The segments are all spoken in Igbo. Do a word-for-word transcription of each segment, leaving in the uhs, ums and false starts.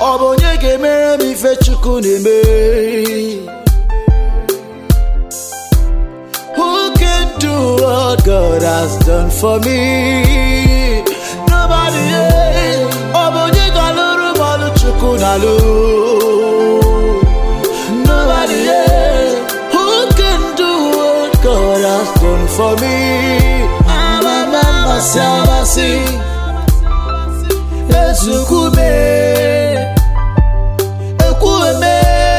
Obonye gemere mi fe chukwu neme. Who can do what God has done for me? Nobody. Obonye galuru malu chukwu nalu. Nobody. Who can do what God has done for me? I'm a mama sabasi. Ezukume. Ekueme.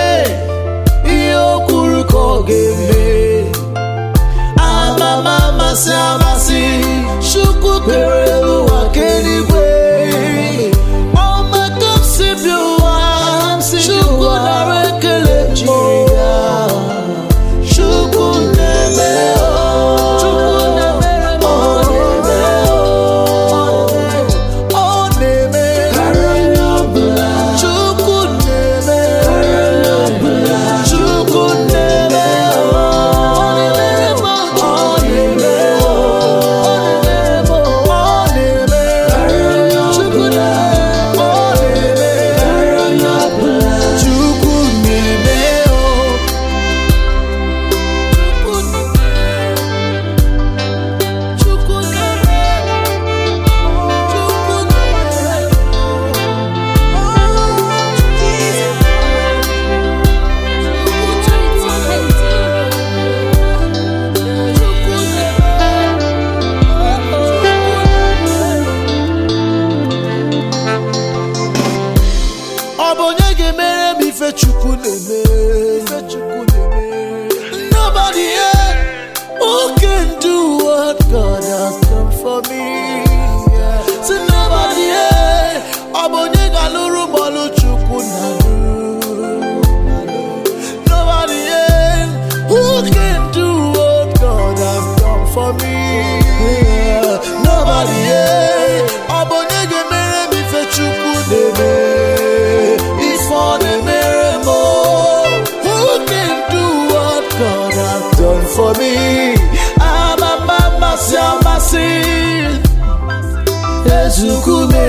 Iyokuru kogeme. I'm a mama sabasi. Shuku kere wakenigwe. Oh my God, save you. Shuku narekele jiya. Shuku neme o. Shuku neme o. O neme. Shuku neme. Shuku neme o. O neme o. O neme. Shuku neme. O neme. Shuku neme o. Obonye gemere mi fe chukwu neme. Nobody here who can do what God has done for me. So nobody here. Obonye galuru malu chukwu nalu. Nobody here who can do what God has done for me. Nobody here. Obonye gemere mi fe chukwu neme. Who can do what God has done for me? I'm a mama samasi. Ezukume.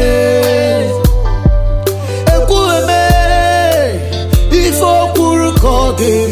Ekueme. Ifo kuru kogeme.